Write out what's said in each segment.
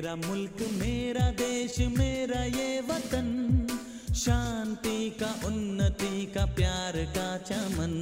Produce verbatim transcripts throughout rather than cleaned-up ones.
मेरा मुल्क मेरा देश मेरा ये वतन शांति का उन्नति का प्यार का चमन.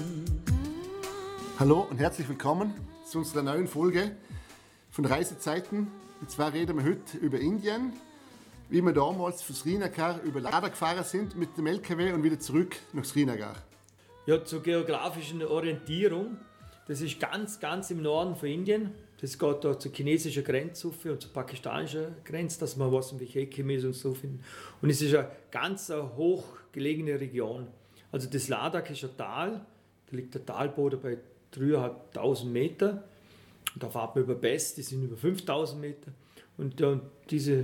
Hallo und herzlich willkommen zu unserer neuen Folge von Reisezeiten. Und zwar reden wir heute über Indien, wie wir damals von Srinagar über Ladakh gefahren sind mit dem L K W und wieder zurück nach Srinagar. Ja, zur geografischen Orientierung. Das ist ganz, ganz im Norden von Indien. Das geht da zur chinesischen Grenze auf und zur pakistanischen Grenze, dass man weiß, in welche Ecke wir uns so finden. Und es ist eine ganz hochgelegene Region. Also das Ladakh ist ein Tal, da liegt der Talboden bei dreitausendfünfhundert Meter. Und da fährt man über Pässe, die sind über fünftausend Meter. Und, und diese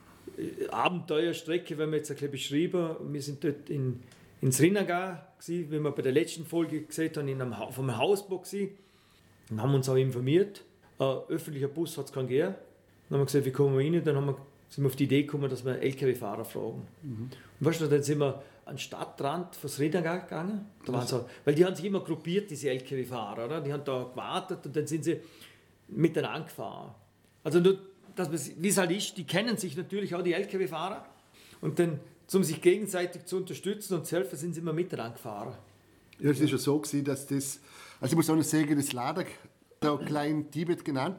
Abenteuerstrecke, wenn wir jetzt ein bisschen beschrieben, wir sind dort in, in Srinagar gewesen, wie wir bei der letzten Folge gesehen haben, in einem, auf einem Hausbau gewesen, und haben uns auch informiert. Ein öffentlicher Bus hat es keinen gegeben. Dann haben wir gesagt, wie kommen wir rein? Dann haben wir, sind wir auf die Idee gekommen, dass wir L K W-Fahrer fragen. Mhm. Und weißt du, dann sind wir an den Stadtrand von Srinagar gegangen. Da waren so, weil die haben sich immer gruppiert, diese L K W-Fahrer. Oder? Die haben da gewartet und dann sind sie miteinander gefahren. Also nur, wie es halt ist, die kennen sich natürlich auch, die L K W-Fahrer. Und dann, um sich gegenseitig zu unterstützen und zu helfen, sind sie immer miteinander gefahren. Ja, es ist ja so gewesen, dass das, also ich muss auch noch sagen, das Ladakh, auch klein Tibet genannt,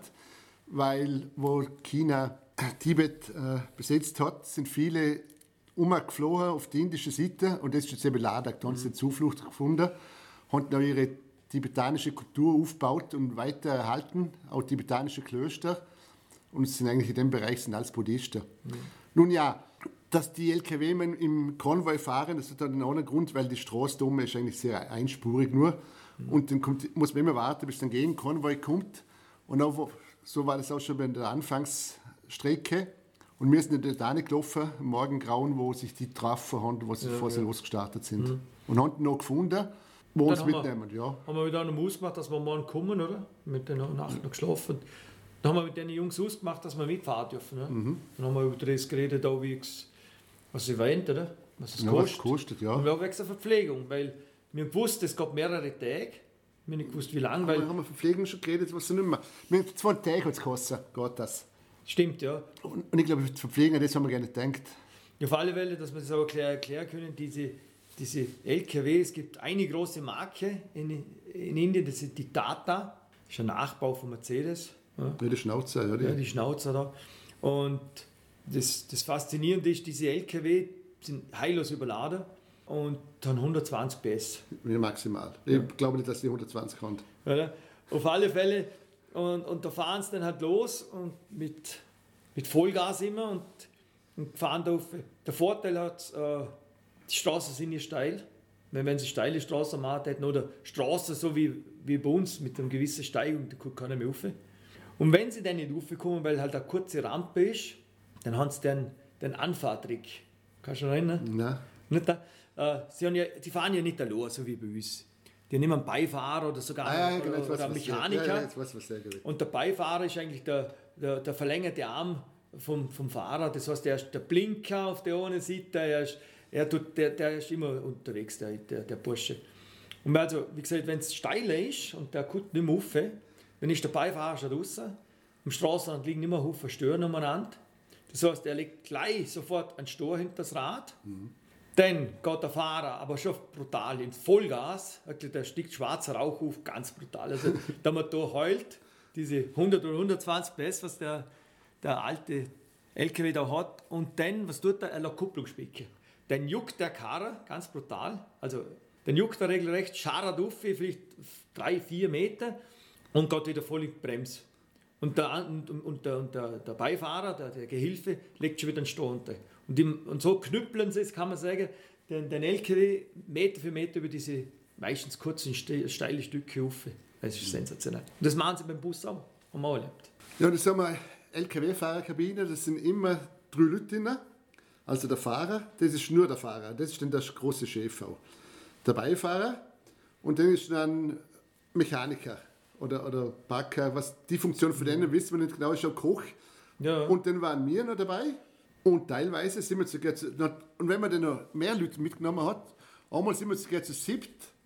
weil wo China Tibet äh, besetzt hat, sind viele umgeflohen auf die indische Seite und das ist jetzt eben Ladakh. Da haben sie Zuflucht gefunden, haben auch ihre tibetanische Kultur aufgebaut und weiter erhalten, auch tibetanische Klöster, und sind eigentlich in dem Bereich sind alles Buddhisten. Mhm. Nun ja, dass die L K W im Konvoi fahren, das hat einen anderen Grund, weil die Straße da oben ist eigentlich sehr einspurig nur. Mhm. Und dann kommt, muss man immer warten, bis dann gegen Konvoi kommt. Und auch, so war das auch schon bei der Anfangsstrecke. Und wir sind dort auch nicht gelaufen, am Morgengrauen, wo sich die getroffen haben, wo sie, ja, bevor sie ja. losgestartet sind. Mhm. Und haben ihn noch gefunden, wo uns mitnehmen. Wir, ja. Haben wir wieder einen ausgemacht, dass wir morgen kommen, oder? Mit der Nacht noch geschlafen. Dann haben wir mit den Jungs ausgemacht, dass wir mitfahren dürfen. Ne? Mhm. Dann haben wir über das geredet, auch wie es, was sie wollen, oder? Was es ja, kostet. Was kostet ja. Und wir haben wegen der Verpflegung, weil wir wussten, es gab mehrere Tage. Wir haben nicht gewusst, wie lange. Weil wir haben Verpflegung schon geredet, was sie nicht mehr. Wir haben zwei Tage als Kosten, geht das. Stimmt, ja. Und, und ich glaube, die Verpflegung, das haben wir gerne gedacht. Ja, auf alle Fälle, dass wir das auch erklären, erklären können, diese, diese L K W, es gibt eine große Marke in, in Indien, das ist die Tata, das ist ein Nachbau von Mercedes. Ja. Ja, die Schnauzer, ja. Die, ja, die Schnauzer da. Und das, das Faszinierende ist, diese L K W sind heillos überladen und haben hundertzwanzig P S. Ja, maximal. Ich ja. glaube nicht, dass die hundertzwanzig haben. Ja, auf alle Fälle. Und, und da fahren sie dann halt los und mit, mit Vollgas immer und, und fahren da auf. Der Vorteil hat, äh, die Straßen sind nicht steil. Wenn man eine steile Straße macht, hätten oder Straßen so wie, wie bei uns mit einer gewissen Steigung, da kommt keiner mehr rauf. Und wenn sie dann nicht raufkommen, weil halt eine kurze Rampe ist, dann haben sie den, den Anfahrtrick. Kannst du dich erinnern? Nein. Nicht da? Äh, sie haben ja, die fahren ja nicht allein, so wie bei uns. Die nehmen einen Beifahrer oder sogar ah, ja, genau, oder, oder einen Mechaniker. Ja, ja, weiß, was und der Beifahrer ist eigentlich der, der, der verlängerte Arm vom, vom Fahrer. Das heißt, der ist der Blinker auf der einen Seite, er ist, er tut, der, der ist immer unterwegs, der, der, der Bursche. Und also, wie gesagt, wenn es steiler ist und der kommt nicht mehr rauf, dann ist der Beifahrer schon draußen. Am Straßenrand liegen immer Haufen Stören umeinander. Das heißt, er legt gleich sofort einen Stor hinter das Rad. Mhm. Dann geht der Fahrer aber schon brutal ins Vollgas. Da stiegt schwarzer Rauch auf, ganz brutal. Also der Motor heult, diese hundert oder hundertzwanzig P S, was der, der alte L K W da hat. Und dann, was tut er? Er lässt Kupplung spicken. Dann juckt der Karre, ganz brutal. Also dann juckt er regelrecht, scharrt auf, vielleicht drei, vier Meter und geht wieder voll in die Bremse. Und, der, und, und, der, und der, der Beifahrer, der, der Gehilfe, legt schon wieder einen Stor unter. Und, die, und so knüppeln sie, kann man sagen, den, den L K W Meter für Meter über diese meistens kurzen, steile Stücke rauf. Das ist sensationell. Und das machen sie beim Bus auch, haben wir auch erlebt. Ja, das haben wir L K W-Fahrerkabine, das sind immer drei Leute drin. Also der Fahrer, das ist nur der Fahrer, das ist dann der große Chef auch. Der Beifahrer und dann ist dann Mechaniker. Oder, oder Backer, was die Funktion von denen wissen wir nicht genau, ist auch Koch. Ja. Und dann waren wir noch dabei und teilweise sind wir sogar zu, und wenn man dann noch mehr Leute mitgenommen hat, einmal sind wir sogar zu siebt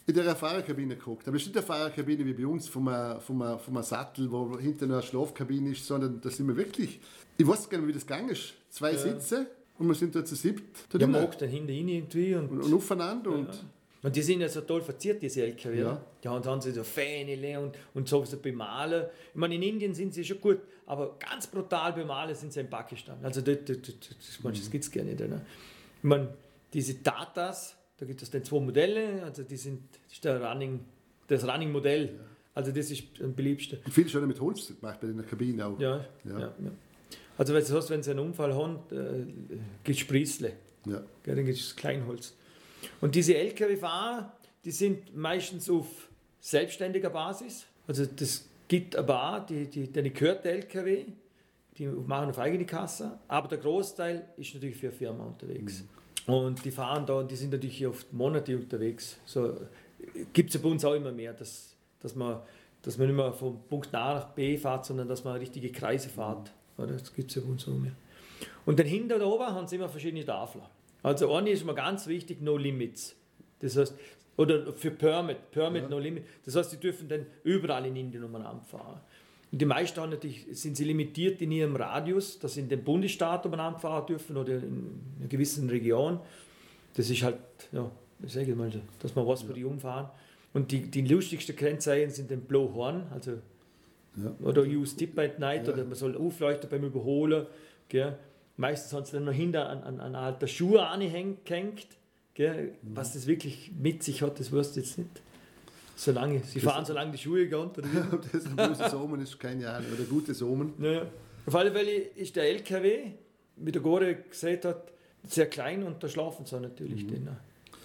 in der Fahrerkabine geguckt. Aber es ist nicht eine Fahrerkabine wie bei uns vom, vom, vom Sattel, wo hinten eine Schlafkabine ist, sondern da sind wir wirklich, ich weiß gar nicht, wie das gegangen ist. Zwei ja. Sitze und wir sind da zu siebt. Da der mag dann hinten rein irgendwie. Und, und, und aufeinander. Ja. Und, und die sind ja so toll verziert, diese L K W. Ja. Die haben, haben sie so Fähnele und, und so bemalen. Ich meine, in Indien sind sie schon gut, aber ganz brutal bemalen sind sie in Pakistan. Also das, das, das, das, das gibt es gar nicht. Ne? Ich meine, diese Tatas, da gibt es dann zwei Modelle, also die sind, das ist der Running, das Running-Modell. Ja. Also das ist am beliebsten. Und viel schon mit Holz gemacht bei der Kabine auch. Ja, ja. ja, ja. Also das heißt, wenn sie einen Unfall haben, äh, gibt es Spriesle. Ja. Ja, dann gibt es Kleinholz. Und diese L K W-Fahrer, die sind meistens auf selbstständiger Basis. Also das gibt aber auch, die, die, denen gehört der L K W, die machen auf eigene Kasse, aber der Großteil ist natürlich für eine Firma unterwegs. Mhm. Und die fahren da, die sind natürlich oft Monate unterwegs. So gibt es ja bei uns auch immer mehr, dass, dass, man, dass man nicht mehr von Punkt A nach B fährt, sondern dass man richtige Kreise fährt. Mhm. Das gibt es ja bei uns auch mehr. Und dann hinter da oben haben sie immer verschiedene Tafeln. Also eine ist mir ganz wichtig, No Limits. Das heißt, oder für Permit, Permit ja. No Limit. Das heißt, die dürfen dann überall in Indien umeinander fahren. Und die meisten haben natürlich, sind sie limitiert in ihrem Radius, dass sie in den Bundesstaat umeinander fahren dürfen oder in einer gewissen Region. Das ist halt, ja, ich sage mal, dass man weiß, wo die umfahren. Und die, die lustigsten Kennzeichen sind den Blow Horn, also ja. oder Use Tip at Night, ja. oder man soll aufleuchten beim Überholen. Gell. Meistens haben sie dann noch hinter an, an, an einer alten Schuhe angehängt. Gell. Was das wirklich mit sich hat, das weißt du jetzt nicht. Solange, sie fahren, solange die Schuhe gehen. Oder wie? Ob das ein böses Omen ist, keine Ahnung. Oder ein gutes Omen. Naja. Auf alle Fälle ist der L K W, wie der Gore gesagt hat, sehr klein und da schlafen sie auch natürlich. Mhm. Drin.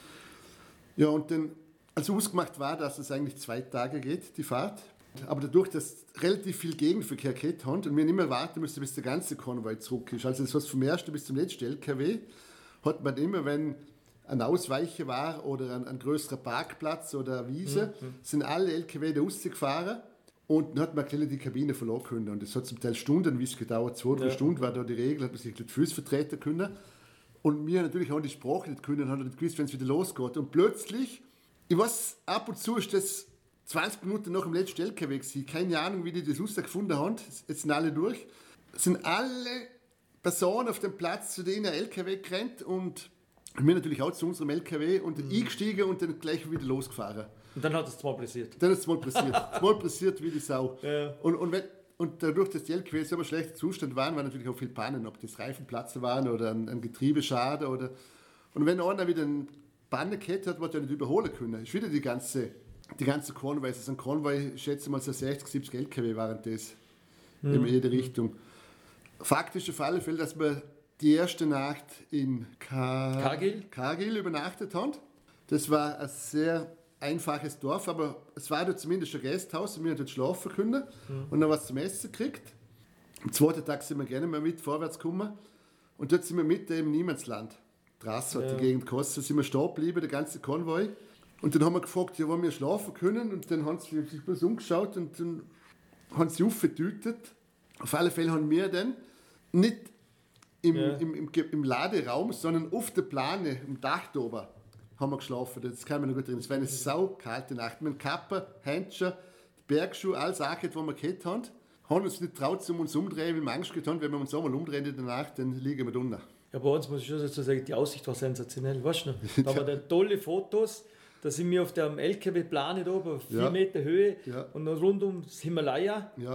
Ja, und dann, also ausgemacht war, dass es eigentlich zwei Tage geht, die Fahrt. Aber dadurch, dass relativ viel Gegenverkehr gehabt haben und wir nicht mehr warten müssen, bis der ganze Konvoi zurück ist. Also das heißt, vom ersten bis zum letzten L K W hat man immer, wenn ein Ausweicher war oder ein, ein größerer Parkplatz oder eine Wiese, mhm. sind alle L K W da rausgefahren und dann hat man die Kabine verloren können. Und das hat zum Teil Stunden, wie es gedauert, zwei, drei ja. Stunden war da die Regel, hat man sich die Füße vertreten können. Und wir natürlich auch die Sprache nicht können, haben nicht gewusst, wenn es wieder losgeht. Und plötzlich, ich weiß, ab und zu ist das zwanzig Minuten nach dem letzten L K W gewesen. Keine Ahnung, wie die das rausgefunden haben. Jetzt sind alle durch. Es sind alle Personen auf dem Platz, zu denen ein L K W rennt und wir natürlich auch zu unserem L K W und mhm. eingestiegen und dann gleich wieder losgefahren. Und dann hat es zweimal passiert. Dann ist es zweimal passiert. Zweimal passiert wie die Sau. Ja. Und, und, wenn, und dadurch, dass die L K W so ein schlechter Zustand waren, waren natürlich auch viele Pannen, ob das Reifenplatzer waren oder ein, ein Getriebeschaden. Oder, und wenn einer wieder eine Panne gehabt hat, wird er nicht überholen können. Ist wieder die ganze, die ganze Konvoi. Also ein Konvoi, ich schätze mal so sechzig, siebzig L K W waren das mhm. in jede Richtung. Faktisch auf alle Fälle, dass wir die erste Nacht in Kar- Kargil? Kargil übernachtet haben. Das war ein sehr einfaches Dorf, aber es war dort zumindest ein Gasthaus und wir haben dort schlafen können mhm. und dann was zum Essen gekriegt. Am zweiten Tag sind wir gerne mal mit vorwärts gekommen und dort sind wir mitten im Niemandsland. Draußen hat ja. die Gegend gekostet, sind wir stehen geblieben, der ganze Konvoi. Und dann haben wir gefragt, ja, wo wir schlafen können und dann haben sie sich bloß umgeschaut und dann haben sie aufgetütet. Auf alle Fälle haben wir dann nicht Im, ja. im, im, im Laderaum, sondern auf der Plane, im Dach da oben, haben wir geschlafen. Das kann man noch gut drin. Es war eine saukalte Nacht. Mit Kappe, Handschuhe, Bergschuhe, alles Sachen, die wir gehabt haben. Haben uns nicht traut, um uns umdrehen, weil wir Angst gehabt haben, wenn wir uns einmal umdrehen in der Nacht, dann liegen wir drunter. Ja, bei uns muss ich schon dazu sagen, die Aussicht war sensationell. Weißt du noch? Da haben wir tolle Fotos. Da sind wir auf dem L K W-Plane oben, auf vier ja. Meter Höhe ja. und noch rund ums Himalaya. Ja.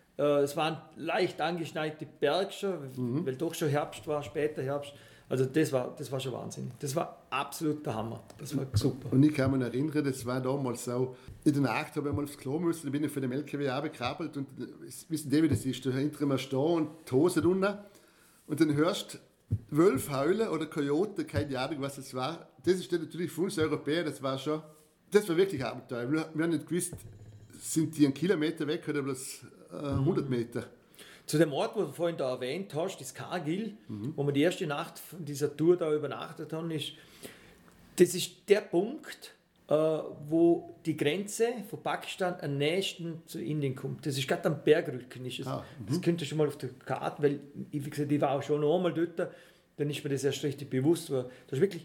Es waren leicht angeschneite Berge schon, mhm. weil doch schon Herbst war, später Herbst. Also das war, das war schon wahnsinnig. Das war absolut der Hammer. Das war super. Und ich kann mich erinnern, das war damals so, in der Nacht habe ich mal aufs Klo müssen, dann bin ich von dem L K W runtergekrabbelt und wissen die, wie das ist, da hinter mir stehen und die Hose drunter und dann hörst du Wölfe heulen oder Kojoten, keine Ahnung, was es war. Das ist dann natürlich für uns Europäer, das war schon, das war wirklich Abenteuer. Wir, wir haben nicht gewusst, sind die einen Kilometer weg oder bloß hundert Meter. Zu dem Ort, wo du vorhin da erwähnt hast, das Kargil, mhm. wo wir die erste Nacht von dieser Tour da übernachtet haben, ist, das ist der Punkt, äh, wo die Grenze von Pakistan am nächsten zu Indien kommt. Das ist gerade am Bergrücken. Ist es. Ah, das könnt ihr schon mal auf der Karte, weil ich, wie gesagt, ich war auch schon einmal dort, dann ist mir das erst richtig bewusst. Weil das ist wirklich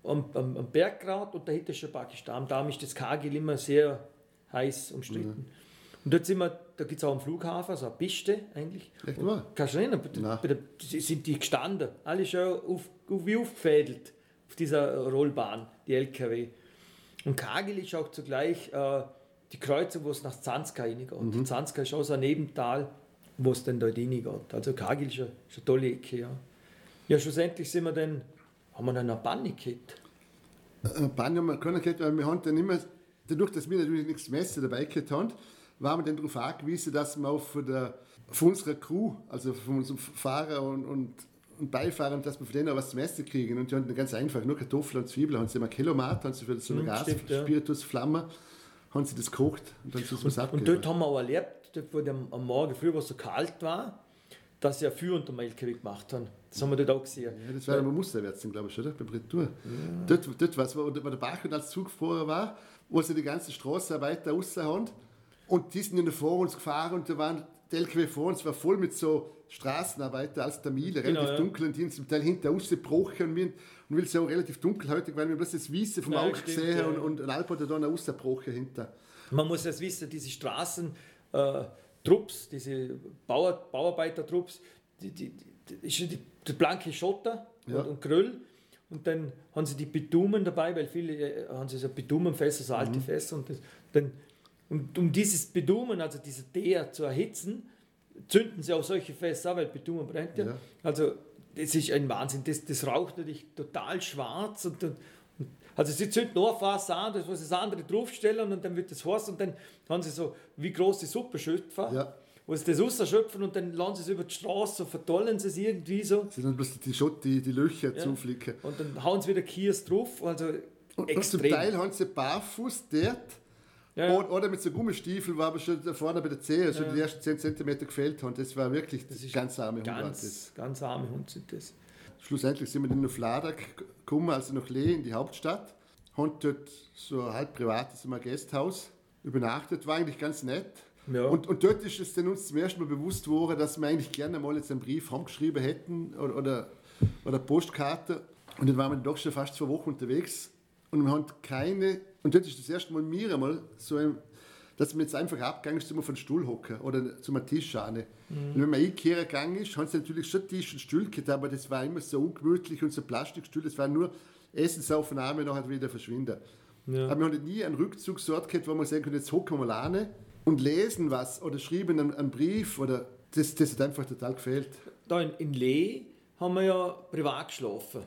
am, am, am Bergrat und dahinter ist schon Pakistan. Darum ist das Kargil immer sehr heiß umstritten. Mhm. Und dort sind wir, da gibt es auch einen Flughafen, so eine Piste eigentlich. Echt wahr? Kannst du erinnern? Bei der, sind die gestanden, alle schon auf, wie aufgefädelt auf dieser Rollbahn, die L K W. Und Kargil ist auch zugleich äh, die Kreuzung, wo es nach Zanskar reingeht. Mhm. Zanskar ist auch so ein Nebental, wo es dann dort reingeht. Also Kargil ist eine, ist eine tolle Ecke. Ja. ja, schlussendlich sind wir dann, haben wir dann eine Panne gehabt. Eine Panne haben wir keine gehabt, weil wir haben dann immer, dadurch, dass wir natürlich nichts zu messen dabei gehabt haben, waren wir dann darauf angewiesen, dass wir auch von, der, von unserer Crew, also von unserem Fahrer und, und, und Beifahrer, dass wir von denen auch was zu messen kriegen. Und die haben ganz einfach nur Kartoffeln und Zwiebeln, haben sie immer Kilomat, haben sie für so eine mhm, Gas-Spiritusflamme, haben sie das gekocht und dann so was abgegeben. Und dort haben wir auch erlebt, dort, wo am, am Morgen früh, wo es so kalt war, dass sie ja Feuer unter dem L K W gemacht haben. Das haben wir dort auch gesehen. Ja, das war ja Musterwärts, glaube ich, oder? Beim Retour. Ja. Dort, dort was, wo der Bachmann als Zugfahrer war, wo sie die ganze Straße weiter raus haben. Und die sind vor uns gefahren und da waren die L K W vor uns, war voll mit so Straßenarbeiter als Tamile, relativ genau, ja. dunkel und die sind zum Teil hinter uns gebrochen und wir und weil es ja auch relativ dunkelhäutig, weil wir bloß das Weiße vom ja, Auge stimmt, gesehen ja. und, und ein Alp hat da rausgebrochen hinter. Man muss das wissen, diese Straßentrupps, äh, diese Bauer, Bauarbeitertrupps, die, die, die, ist die, die blanke Schotter ja. und, und Gröll. Und dann haben sie die Bitumen dabei, weil viele äh, haben sie so Bitumenfässer, so alte mhm. Fässer. Und das, dann, und um dieses Bitumen, also diese Teer zu erhitzen, zünden sie auch solche Fässer an, weil Bitumen brennt ja. ja. Also das ist ein Wahnsinn. Das, das raucht natürlich total schwarz. Und, und, also sie zünden nur ein Fass an, das was das andere draufstellen und dann wird das heiß und dann haben sie so wie große Suppenschöpfer, ja. wo sie das rausschöpfen und dann lassen sie es über die Straße, so vertollen sie es irgendwie so. Sie dann bloß die Schott, die, die Löcher ja. zuflicken. Und dann hauen sie wieder Kies drauf, also und, extrem. Und zum Teil haben sie barfuß dort. Ja. Oder, oder mit so Gummistiefeln, wo aber schon da vorne bei der Zehe also ja. die ersten zehn Zentimeter gefehlt haben. Das war wirklich das ganz arme Hund. Ganz, ganz arme Hund sind das. Schlussendlich sind wir dann nach Ladak gekommen, also nach Lee in die Hauptstadt. Haben dort so ein halb privates mal Gasthaus übernachtet. War eigentlich ganz nett. Ja. Und, und dort ist es dann uns zum ersten Mal bewusst geworden, dass wir eigentlich gerne mal jetzt einen Brief handgeschrieben hätten oder, oder, oder Postkarte. Und dann waren wir doch schon fast zwei Wochen unterwegs. Und wir haben keine, und dort ist das erste Mal mir einmal so, ein, dass man jetzt einfach abgegangen ist, zum auf den Stuhl hocken oder zum Tisch an. Mhm. Und wenn man einkehren gegangen ist, haben sie natürlich schon Tisch und Stuhl gehabt, aber das war immer so ungemütlich und so Plastikstuhl, das war nur Essensaufnahme und nachher wieder verschwinden. Ja. Aber wir haben nie einen Rückzugsort gehabt, wo man sagen können, jetzt hocken wir mal an und lesen was oder schreiben einen, einen Brief, oder das, das hat einfach total gefehlt. Da in, in Lee haben wir ja privat geschlafen.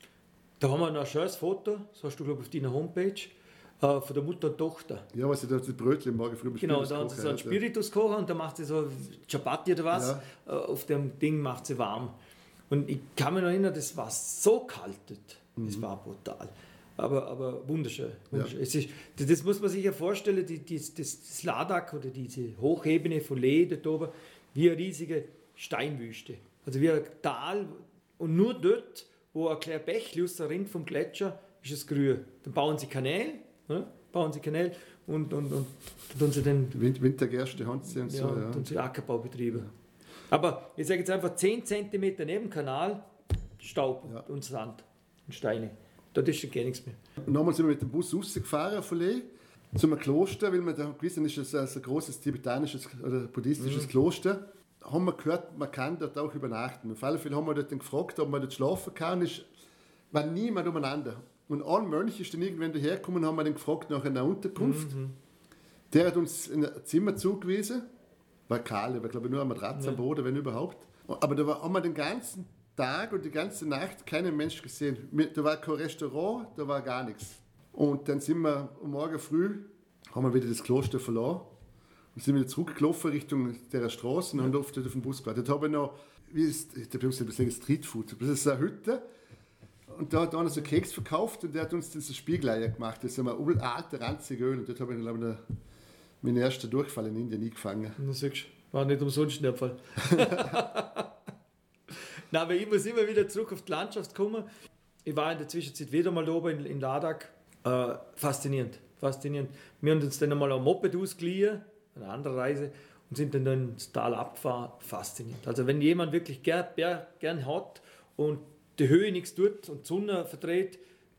Da haben wir noch ein schönes Foto, das hast du, glaube ich, auf deiner Homepage, äh, von der Mutter und Tochter. Ja, was sie da die Brötchen morgen früh bestellt. Genau, da haben sie so einen Spiritus kochen und da macht sie so Chapati oder was, ja. äh, auf dem Ding macht sie warm. Und ich kann mich noch erinnern, das war so kalt dort. Mhm. Das war brutal. Aber, aber wunderschön. wunderschön. Ja. Es ist, das muss man sich ja vorstellen, die, die, das, das Ladak oder diese Hochebene von Lee dort oben, wie eine riesige Steinwüste. Also wie ein Tal und nur dort, wo ein kleiner Bächli aus der Ring vom Gletscher ist es grün. Dann bauen sie Kanäle, ne? bauen sie Kanäle und, und, und, und tun sie den Wintergerste haben sie und ja, so. Ja, tun sie Ackerbaubetriebe. Ja. Aber ich sage jetzt einfach zehn Zentimeter neben dem Kanal Staub ja. und Sand und Steine. Dort ist schon gar nichts mehr. Und nochmal sind wir mit dem Bus rausgefahren von Lee zum Kloster, weil wir da gewissen ist, es ein großes tibetanisches oder buddhistisches mhm. Kloster. Haben wir gehört, man kann dort auch übernachten. Auf alle Fälle haben wir dort gefragt, ob man dort schlafen kann. Es war niemand umeinander. Und ein Mönch ist dann irgendwann dahergekommen und haben wir dann gefragt nach einer Unterkunft. Mhm. Der hat uns ein Zimmer zugewiesen. War kahl, war glaube ich nur eine Matratze ja. am Boden, wenn überhaupt. Aber da war, haben wir den ganzen Tag und die ganze Nacht keinen Mensch gesehen. Da war kein Restaurant, da war gar nichts. Und dann sind wir am Morgen früh, haben wir wieder das Kloster verloren. Und sind wieder zurückgelaufen Richtung der Straße und haben oft auf den Bus gewartet. Dort habe ich noch, wie ist, ich habe ein Streetfood, das ist eine Hütte. Und da hat einer so Keks verkauft und der hat uns diese Spiegeleier gemacht. Das ist ein alter, ranziger Öl. Und dort habe ich, glaube ich, meinen ersten Durchfall in Indien eingefangen. Das siehst du, war nicht umsonst der Fall. Nein, aber ich muss immer wieder zurück auf die Landschaft kommen. Ich war in der Zwischenzeit wieder mal oben in, in Ladak. Äh, faszinierend, faszinierend. Wir haben uns dann einmal ein Moped ausgeliehen, eine andere Reise, und sind dann ins Tal abgefahren. Faszinierend. Also wenn jemand wirklich gern, gern hat und die Höhe nichts tut und die Sonne verdreht,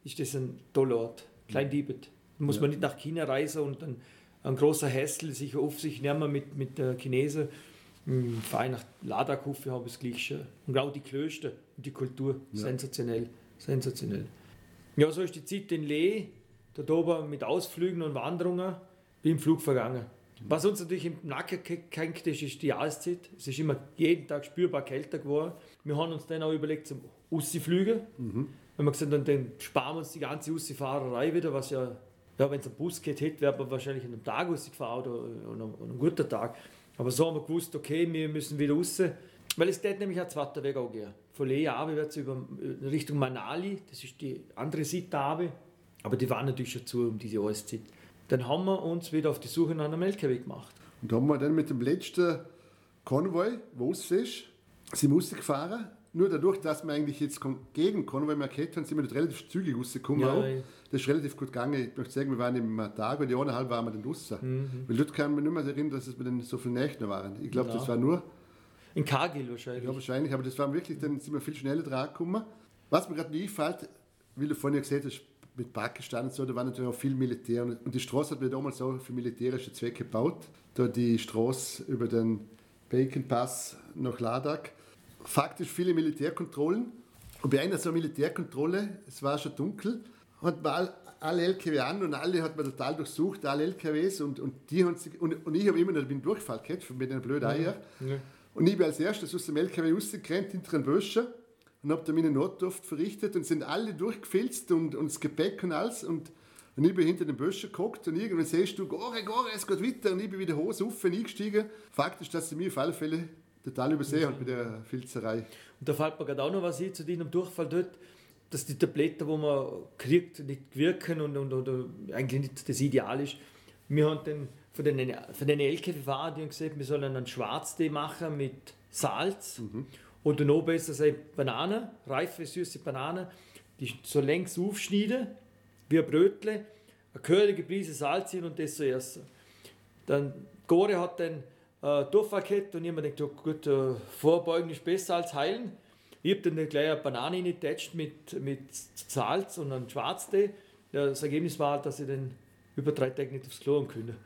ist das ein toller Ort. Klein Tibet. Da muss Ja. man nicht nach China reisen und ein, ein großer Hassel sich auf sich nehmen mit, mit der Chinesen. Hm, Fahre nach Ladakh, ich habe es gleich schon. Und auch die Klöster und die Kultur. Ja. Sensationell. Sensationell. Ja, so ist die Zeit in Leh, dort oben mit Ausflügen und Wanderungen, wie im Flug vergangen. Was uns natürlich im Nacken gehängt ist, ist die Jahreszeit. Es ist immer jeden Tag spürbar kälter geworden. Wir haben uns dann auch überlegt, zum Ausflügen. Mhm. Wenn wir gesagt haben, dann sparen wir uns die ganze Ausfahrerei wieder, was ja, ja wenn es ein Bus geht, hätte, wäre man wahrscheinlich an einem Tag ausgefahren oder an einem, an einem guten Tag. Aber so haben wir gewusst, okay, wir müssen wieder raus. Weil es geht nämlich auch zweiter Weg auch gehen. Von Leh wird es über Richtung Manali, das ist die andere Seite runter. Aber die waren natürlich schon zu um diese Jahreszeit. Dann haben wir uns wieder auf die Suche nach einem L K W gemacht. Und da haben wir dann mit dem letzten Konvoi, wo es ist, sind wir rausgefahren. Nur dadurch, dass wir eigentlich jetzt gegen Konvoi markiert haben, sind wir nicht relativ zügig rausgekommen. Ja, auch. ja. Das ist relativ gut gegangen. Ich möchte sagen, wir waren im Tag oder eineinhalb waren wir dann draußen. Mhm. Weil dort kann man nicht mehr erinnern, dass es wir dann so viele Nächte waren. Ich glaube, Ja. das war nur, In Kargil wahrscheinlich. ja wahrscheinlich, aber das war wirklich, dann sind wir viel schneller dran gekommen. Was mir gerade einfällt, wie du vorhin ja gesagt hast, mit Pakistan und so, da war natürlich auch viel Militär. Und die Straße hat mir damals auch für militärische Zwecke gebaut. Da die Straße über den Bacon Pass nach Ladakh. Faktisch viele Militärkontrollen. Und bei einer so einer Militärkontrolle, es war schon dunkel, hat man all, alle L K W an und alle hat man total durchsucht, alle L K Ws. Und, und, die haben sich, und, und ich habe immer noch den Durchfall gehabt, mit den blöden Eiern. Ja. Und ich bin als erstes aus dem L K W rausgerannt, hinter den Böschen und habe da meine Notdurft verrichtet und sind alle durchgefilzt und, und das Gepäck und alles. Und, und ich bin hinter den Böschen geguckt und irgendwann siehst du, gore, gore, es geht weiter. Und ich bin wieder Hose auf eingestiegen. Fakt ist, dass sie mich auf alle Fälle total übersehen hat bei der Filzerei. Und da fällt mir gerade auch noch was ein zu deinem Durchfall dort, dass die Tabletten, die man kriegt, nicht wirken und, und oder eigentlich nicht das Ideal ist. Wir haben dann von den, von den L K W-Fahrern, die haben gesagt, wir sollen einen Schwarztee machen mit Salz. Mhm. Oder noch besser sei Bananen, reife, süße Bananen, die so längs aufschneiden, wie ein Brötle, eine gehörige Prise Salz hin und das so essen. Dann Gore hat dann äh, Durchfall gehabt und ich habe mir gedacht, ja, gut, äh, vorbeugen ist besser als heilen. Ich habe dann gleich eine Banane reingetatscht mit, mit Salz und einem Schwarztee. Ja, das Ergebnis war, dass ich dann über drei Tage nicht aufs Klo können.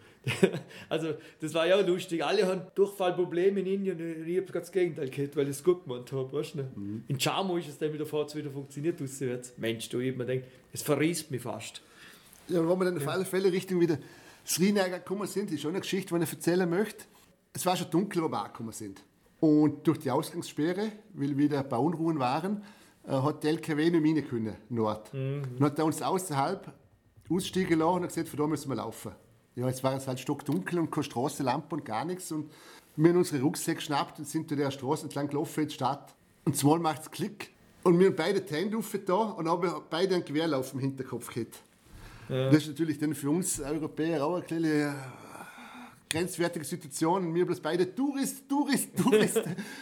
Also das war ja auch lustig. Alle haben Durchfallprobleme in Indien und ich habe gerade das Gegenteil gehabt, weil ich es gut gemacht habe. Weißt du? Mhm. In Jammu ist es dann wieder vorwärts wieder funktioniert. Auswärts. Mensch, du, ich habe mir gedacht, es verriest mich fast. Ja, und wo wir dann auf ja. alle Fälle Richtung wieder Srinagar gekommen sind, ist schon eine Geschichte, die ich erzählen möchte. Es war schon dunkel, wo wir angekommen sind. Und durch die Ausgangssperre, weil wieder Bauunruhen waren, hat der L K W nicht mehr rein können, Nord. Mhm. Dann hat er uns außerhalb aussteigen lassen und hat gesagt, von da müssen wir laufen. Ja, jetzt war es halt stockdunkel und keine Straßenlampe und gar nichts. Und wir haben unsere Rucksäcke geschnappt und sind durch der Straße entlang gelaufen in die Stadt. Und zumal macht es Klick. Und wir haben beide die Hände auf da und haben beide einen Gewehrlauf im Hinterkopf gehabt. Ja. Das ist natürlich dann für uns Europäer auch eine kleine grenzwertige Situation. Wir bloß beide Tourist, Tourist, Tourist.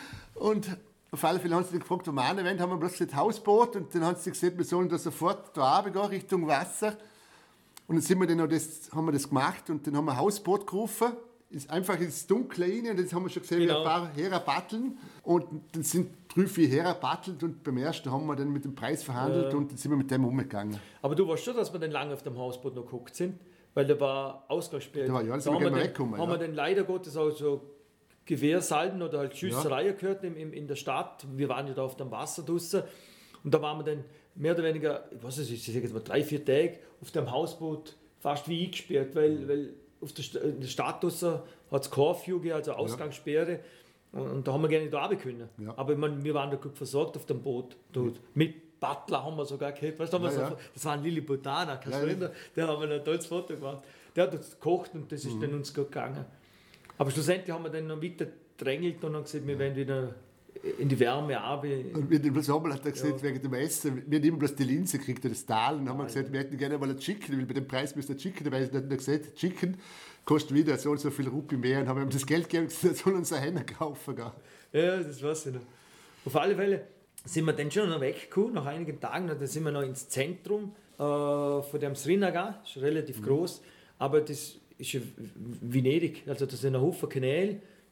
Und auf alle Fälle haben sie gefragt, wo wir hin wollen, haben wir plötzlich das Hausboot und dann haben sie gesagt, wir sollen da sofort da runtergehen, Richtung Wasser. Und dann sind wir dann auch das, haben wir das gemacht und dann haben wir ein Hausboot gerufen, ist einfach ins Dunkle rein und jetzt haben wir schon gesehen, genau. wie ein paar Herer batteln und dann sind drei, vier Herer battelt und beim ersten haben wir dann mit dem Preis verhandelt äh. und dann sind wir mit dem umgegangen. Aber du weißt schon, dass wir dann lange auf dem Hausboot noch geguckt sind, weil da war Ausgangssperre. Da war ja, da haben wir, dann, weggekommen, haben ja. wir dann leider Gottes auch so Gewehrsalben oder halt Schüssereien ja. gehört in, in, in der Stadt. Wir waren ja da auf dem Wasser draussen und da waren wir dann mehr oder weniger, ich weiß nicht, ich sage jetzt mal drei, vier Tage auf dem Hausboot fast wie eingesperrt, weil, mhm. weil auf der, St in der Stadt hat es Curfew gegeben, also Ausgangssperre. Ja. Und, und da haben wir gerne da runter können. Ja. Aber ich meine, wir waren da gut versorgt auf dem Boot. Dort. Ja. Mit Butler haben wir sogar gehabt. Weißt, haben wir ja, so, ja. Das war ein Lilliputaner, kannst du erinnern? Der haben wir ein tolles Foto gemacht. Der hat uns gekocht und das ist mhm. dann uns gut gegangen. Aber schlussendlich haben wir dann noch weiter gedrängelt und haben gesagt, wir werden wieder in die Wärme arbeiten. Und wir bloß einmal hat er gesagt, ja. wegen dem Essen, wir haben immer bloß die Linse gekriegt oder das Tal und haben ja, gesagt, ja. wir hätten gerne mal ein Chicken, weil bei dem Preis müsste ein Chicken dabei sein. Dann hat er gesagt, Chicken kostet wieder so und so viel Rupi mehr und haben ihm das Geld gegeben und gesagt, sollen uns eine Henne kaufen. Gell? Ja, das weiß ich noch. Auf alle Fälle sind wir dann schon noch weggekommen, nach einigen Tagen, dann sind wir noch ins Zentrum äh, von dem Srinagar, das ist relativ mhm. groß, aber das ist Venedig, also das sind ein Haufen Kanäle,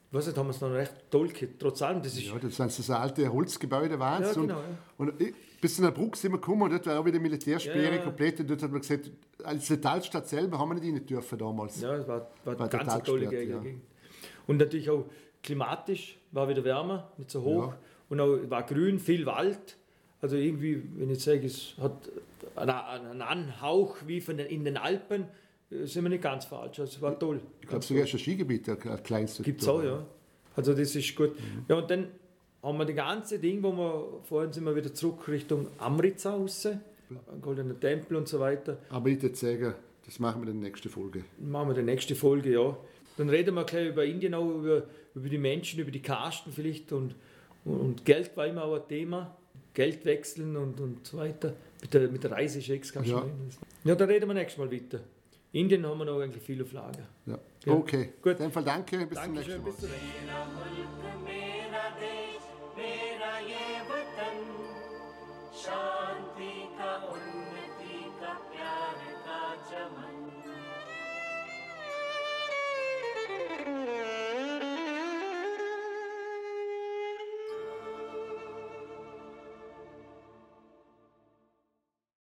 Was haben wir es noch recht toll gehabt. Trotz allem, das ist... Ja, das sind so alte Holzgebäude. Ja, und, genau, ja. und ich, bis zu einer Brücke sind wir gekommen und dort war auch wieder Militärsperre Ja, ja. komplett. Und dort hat man gesagt, als Talstadt selber haben wir nicht rein dürfen damals. Ja, es war, war, War eine ganz total eine tolle gesperrt, Gegend. ja. Und natürlich auch klimatisch, war wieder wärmer, nicht so hoch. Ja. Und auch war grün, viel Wald. Also irgendwie, wenn ich sage, es hat einen, einen Anhauch wie von den, in den Alpen, äh, sind wir nicht ganz falsch. Also es war toll. Ich glaube sogar schon ein Skigebiet, ein ein kleines. Gibt es auch, ja. Also das ist gut. Mhm. Ja, und dann haben wir das ganze Ding, wo wir vorhin sind wir wieder zurück Richtung Amritsar raus, Goldener Tempel und so weiter. Aber ich würde sagen, das machen wir in der nächsten Folge. Machen wir die nächste Folge, ja. Dann reden wir gleich über Indien, auch über, über die Menschen, über die Kasten vielleicht und, und Geld war immer auch ein Thema. Geld wechseln und, und so weiter. Mit der, mit der Reisechecks kannst du Ja. reden. Ja, dann reden wir nächstes Mal weiter. Indien haben wir noch eigentlich viel auf Lager. Ja. Ja. Okay, Gut. in dem Fall danke, bis zum Dankeschön, nächsten Mal. bis zum nächsten Mal.